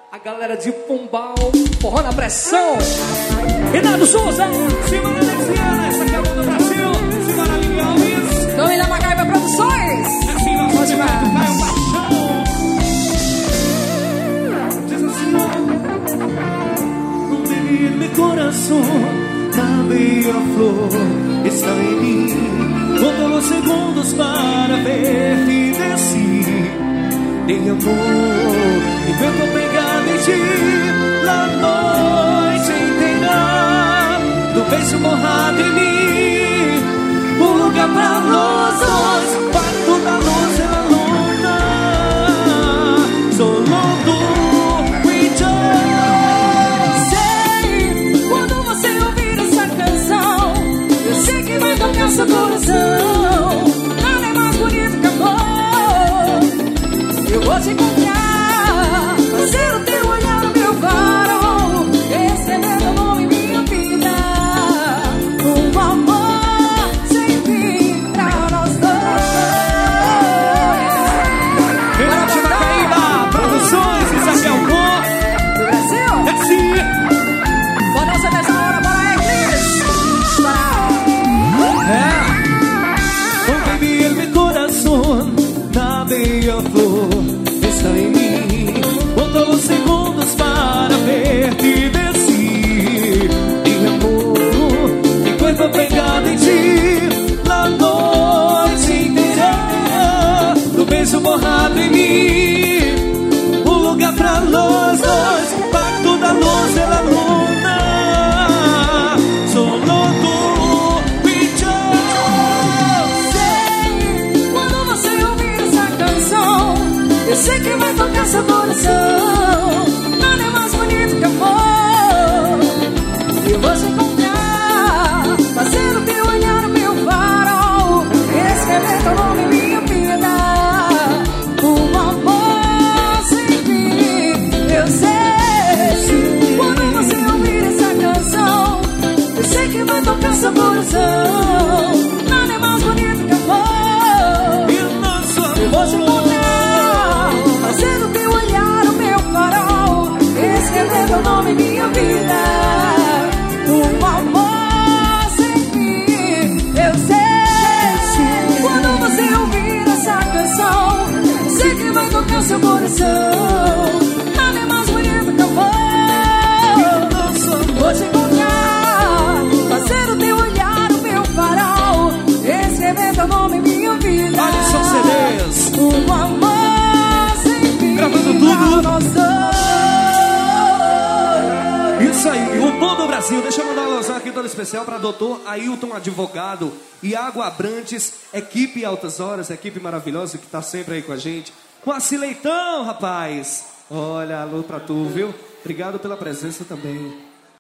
A galera de Pombal, forró na pressão. Renato Souza, Simara Lexiana, essa que é a mão do Brasil. Simara Alves, Dona da Macaiba Produções. assim nós vamos de Caio Paixão. Diz assim, No meu coração, também a flor está em mim. Conto os segundos para ver-te descer. Tem amor, enquanto pegado em ti, na noite inteira. Do beijo borrado em mim, um lugar pra nós dois, quarto da luz e da luna. Solo tu e Sei, quando você ouvir essa canção, eu sei que vai tocar seu coração. Nada é mais bonito que amor. Eu vou te encontrar, fazer o teu olhar no meu farol, escrever teu nome em minha vida. Um amor sem fim pra nós dois. Renato Macaíba Produções, Isabel Bom. Do Brasil? É sim. Boa dança dessa hora para Eclis. Oh baby, el mi corazón, na bella flor está em mim. Conto os segundos para ver-te descer. Tem amor, tem corpo pegado em ti, na noite inteira. Do beijo borrado em mim, um lugar pra nós dois, pacto da luz e da luna. Solo tu e eu. Sei, quando você ouvir essa canção, eu sei que vai tocar seu coração. Nada é mais bonito que amor. Eu vou te encontrar, fazer o teu olhar no meu farol, escrever teu nome em minha vida. Um amor sem fim. Eu sei, quando você ouvir essa canção, eu sei que vai tocar seu coração. Nada é mais bonito que amor. E o nosso Eu vou te amor. encontrar, fazer o teu olhar no meu farol, escrever teu nome em minha vida. Um amor sem fim. Eu sei, quando você ouvir essa canção, eu sei que vai tocar seu coração. Nada é mais bonito que amor. Vou te encontrar, fazer o teu olhar no meu farol, escrever teu nome em minha vida. Alisson CDs. Um amor sem fim. Gravando tudo. pra nós dois. Isso aí, o bom do Brasil. Deixa eu mandar uma alusão aqui todo especial para doutor Ailton Advogado, Iago Abrantes, equipe Altas Horas, equipe maravilhosa que tá sempre aí com a gente. Moacir Leitão, rapaz. Olha, alô pra tu, viu? Obrigado pela presença também.